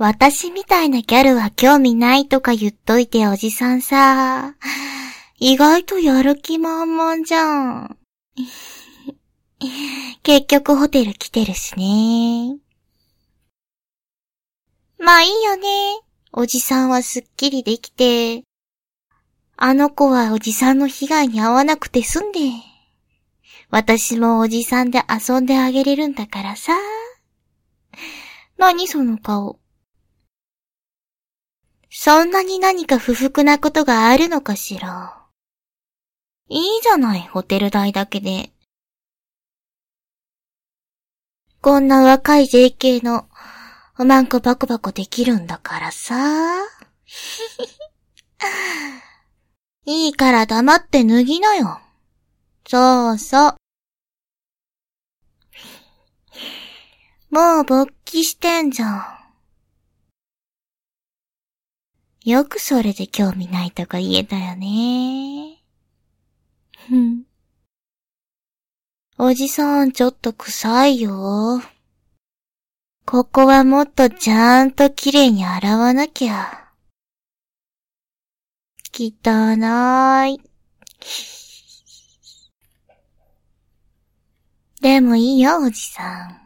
私みたいなギャルは興味ないとか言っといておじさんさ。意外とやる気満々じゃん。結局ホテル来てるしね。まあいいよね。おじさんはすっきりできて。あの子はおじさんの被害に遭わなくて済んで。私もおじさんで遊んであげれるんだからさ。何その顔。そんなに何か不服なことがあるのかしら。いいじゃない、ホテル代だけで。こんな若い JK のおまんこバコバコできるんだからさ。いいから黙って脱ぎなよ。そうそう。もう勃起してんじゃん。よくそれで興味ないとか言えたよね。おじさんちょっと臭いよ。ここはもっとちゃんときれいに洗わなきゃ。汚い。でもいいよ、おじさん。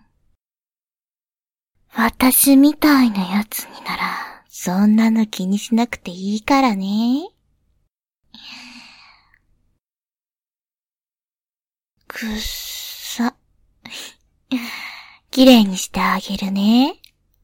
私みたいなやつになら、そんなの気にしなくていいからね。くっさ。きれいにしてあげるね。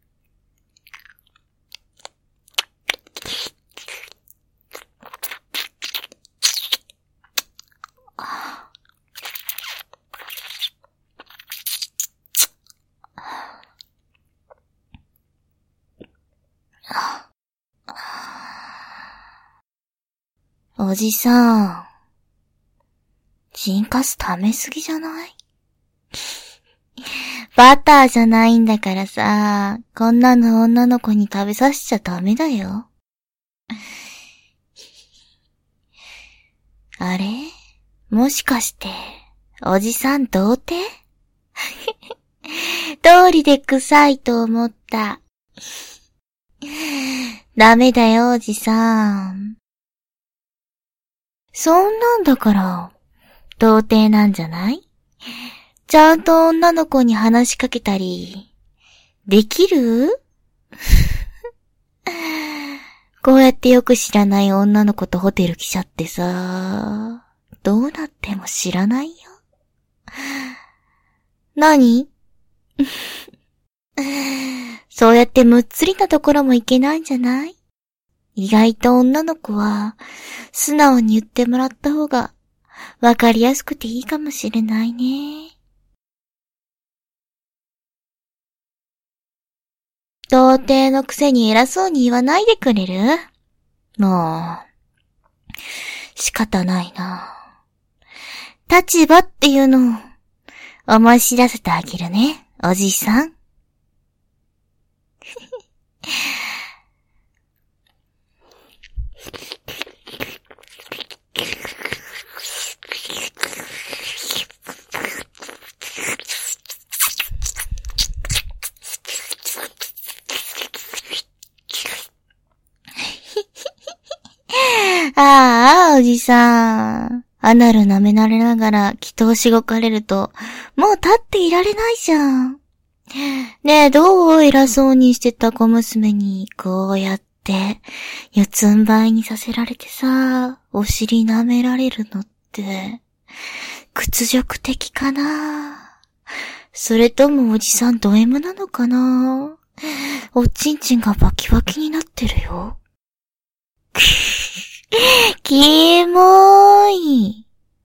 おじさん、チンカス溜めすぎじゃない？バターじゃないんだからさ、こんなの女の子に食べさせちゃダメだよ。あれ？もしかして、おじさん童貞？通りで臭いと思った。ダメだよ、おじさん。そんなんだから、童貞なんじゃない？ちゃんと女の子に話しかけたり、できる？こうやってよく知らない女の子とホテル来ちゃってさ、どうなっても知らないよ。何？そうやってむっつりなところもいけないんじゃない？意外と女の子は、素直に言ってもらった方が、わかりやすくていいかもしれないね。童貞のくせに偉そうに言わないでくれる？もう、仕方ないな。立場っていうのを、思い知らせてあげるね、おじさん。ああ、おじさん。アナル舐められながら祈祷しごかれると、もう立っていられないじゃん。ねえ、どう偉そうにしてた小娘に、こうやって、四つん這いにさせられてさ、お尻舐められるのって、屈辱的かな？それともおじさんド M なのかな？おちんちんがバキバキになってるよ。キモーい。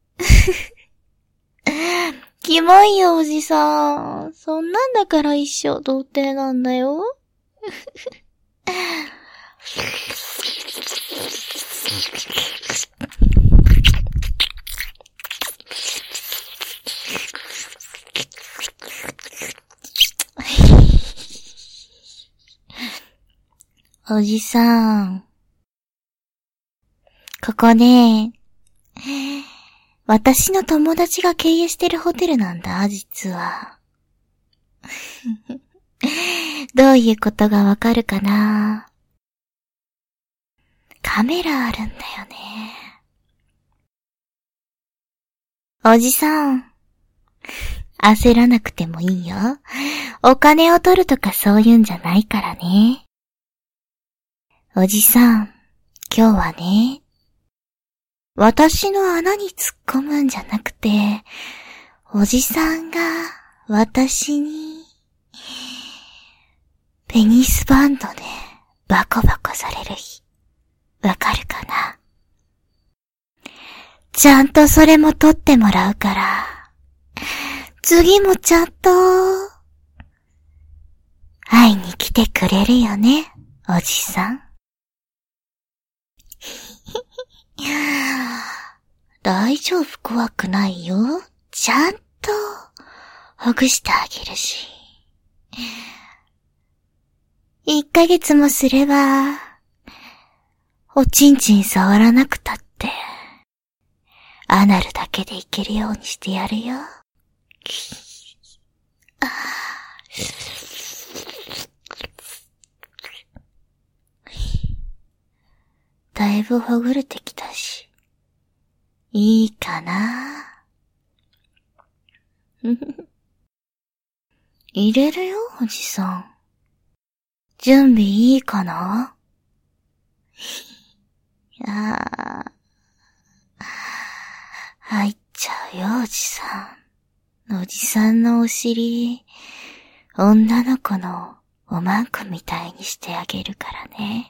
キモいよ、おじさん。そんなんだから一生童貞なんだよ。おじさん。ここね、私の友達が経営してるホテルなんだ、実は。 どういうことがわかるかな？カメラあるんだよね。おじさん、焦らなくてもいいよ。お金を取るとかそういうんじゃないからね。おじさん、今日はね、私の穴に突っ込むんじゃなくて、おじさんが私に、ペニスバンドでバコバコされる日、わかるかな？ちゃんとそれも取ってもらうから、次もちゃんと、会いに来てくれるよね、おじさん。大丈夫、怖くないよ。ちゃんと、ほぐしてあげるし。1ヶ月もすれば、おちんちん触らなくたって、アナルだけでいけるようにしてやるよ。だいぶほぐれてきたし、いいかな。入れるよ、おじさん。準備いいかな？入っちゃうよ、おじさん。おじさんのお尻、女の子のおまんこみたいにしてあげるからね。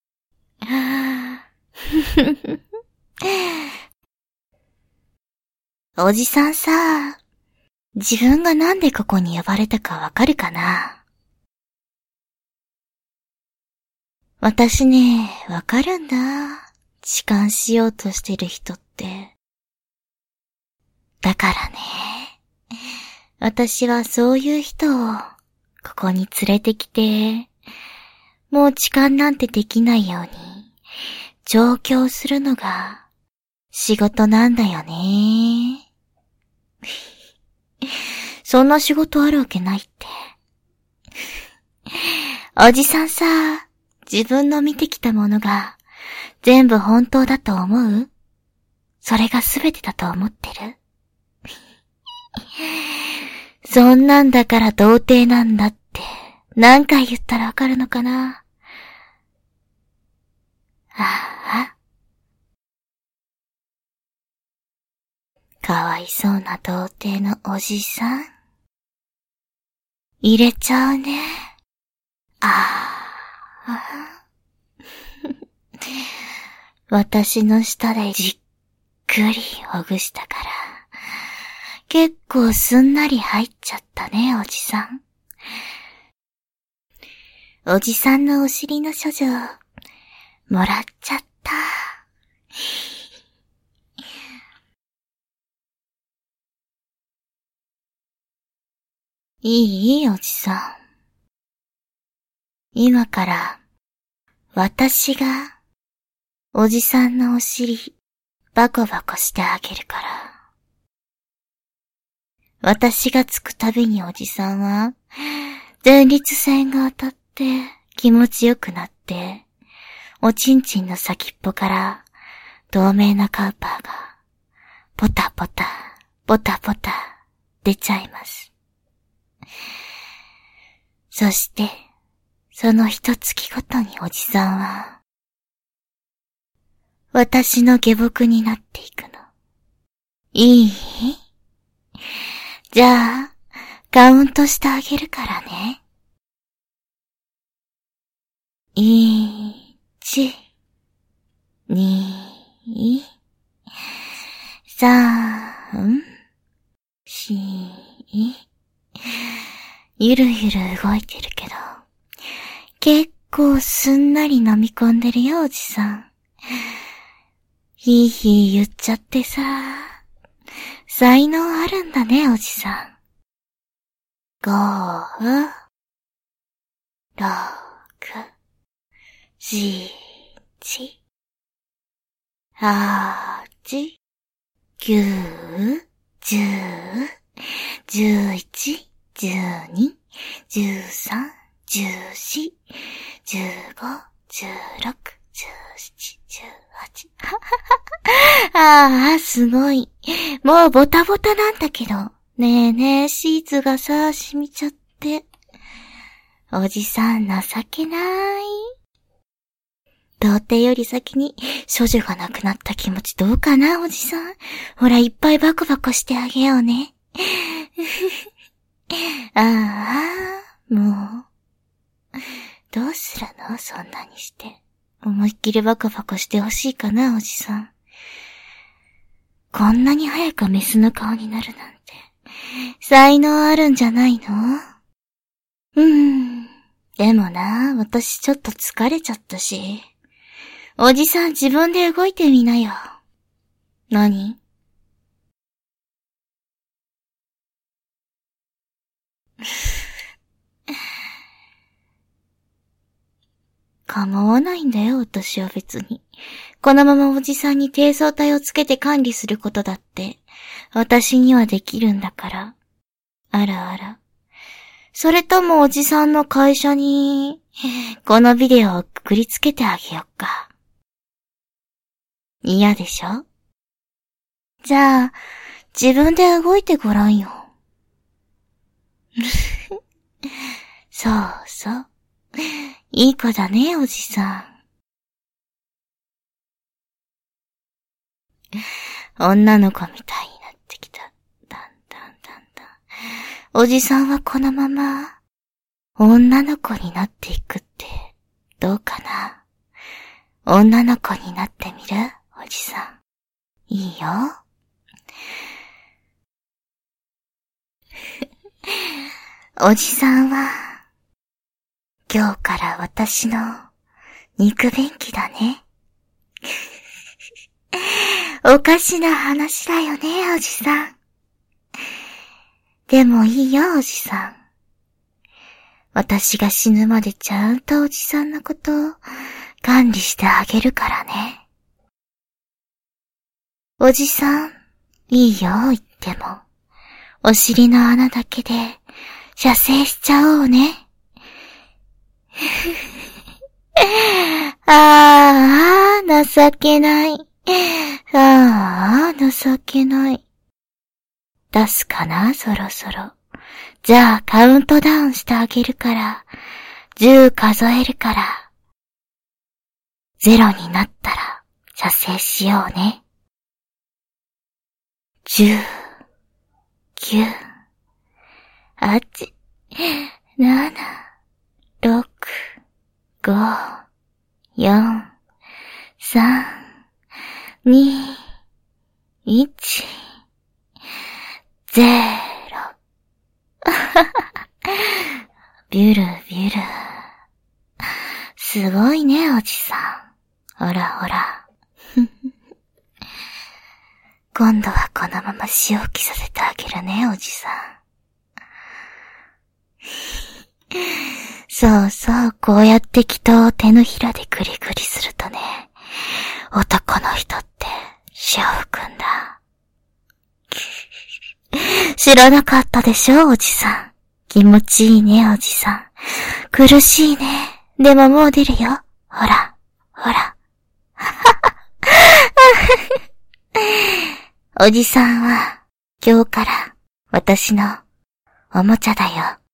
おじさんさ、自分がなんでここに呼ばれたかわかるかな？私ね、わかるんだ。痴漢しようとしてる人って。だからね、私はそういう人をここに連れてきて、もう痴漢なんてできないように調教するのが仕事なんだよね。そんな仕事あるわけないって。おじさんさ、自分の見てきたものが全部本当だと思う？それが全てだと思ってる？そんなんだから童貞なんだって何回言ったらわかるのかな？かわいそうな童貞のおじさん。入れちゃうね。私の舌でじっくりほぐしたから、結構すんなり入っちゃったね、おじさん。おじさんのお尻の処女、もらっちゃった。いい、おじさん。今から、私が、おじさんのお尻、バコバコしてあげるから。私がつくたびにおじさんは、前立腺が当たって気持ちよくなって、おちんちんの先っぽから透明なカウパーが、ポタポタ、ポタポタ、出ちゃいます。そして、その一月ごとにおじさんは、私の下僕になっていくの。いい？じゃあ、カウントしてあげるからね。1、2、3、4、ゆるゆる動いてるけど、結構すんなり飲み込んでるよ、おじさん。ひいひい言っちゃってさ、才能あるんだね、おじさん。5、6、7、8、9、10、11、12、13、 14、15、16、17、18。ああ、すごい。もうボタボタなんだけど。ねえねえ、シーツがさ、染みちゃって。おじさん情けない。童貞より先に処女が亡くなった気持ちどうかな、おじさん。ほら、いっぱいバコバコしてあげようね。ああ、もう。どうするの？そんなにして。思いっきりバコバコしてほしいかな、おじさん。こんなに早くメスの顔になるなんて。才能あるんじゃないの？でもな、私ちょっと疲れちゃったし。おじさん自分で動いてみなよ。何？構わないんだよ、私は別に。このままおじさんに低層体をつけて管理することだって、私にはできるんだから。あらあら。それともおじさんの会社に、このビデオをくくりつけてあげよっか。嫌でしょ？じゃあ、自分で動いてごらんよ。そうそう。いい子だね、おじさん。女の子みたいになってきた。だんだん。おじさんはこのまま、女の子になっていくって、どうかな？女の子になってみる？おじさん。いいよ。おじさんは、今日から私の肉便器だね。おかしな話だよね、おじさん。でもいいよ、おじさん。私が死ぬまでちゃんとおじさんのことを管理してあげるからね。おじさん、いいよ、言っても。お尻の穴だけで射精しちゃおうね。ああ、情けない。ああ、情けない。出すかな、そろそろ。じゃあカウントダウンしてあげるから、10数えるから、0になったら射精しようね。10、9、8、7、6、5、4、3、2、1、0。ビュルビュル。すごいね、おじさん。ほらほら。今度はこのまま仕置きさせてあげるね、おじさん。そうそう、こうやって人を手のひらでグリグリするとね、男の人って潮吹くんだ。知らなかったでしょ、おじさん。気持ちいいね、おじさん。苦しいね。でももう出るよ。ほら、ほら。おじさんは、今日から私のおもちゃだよ。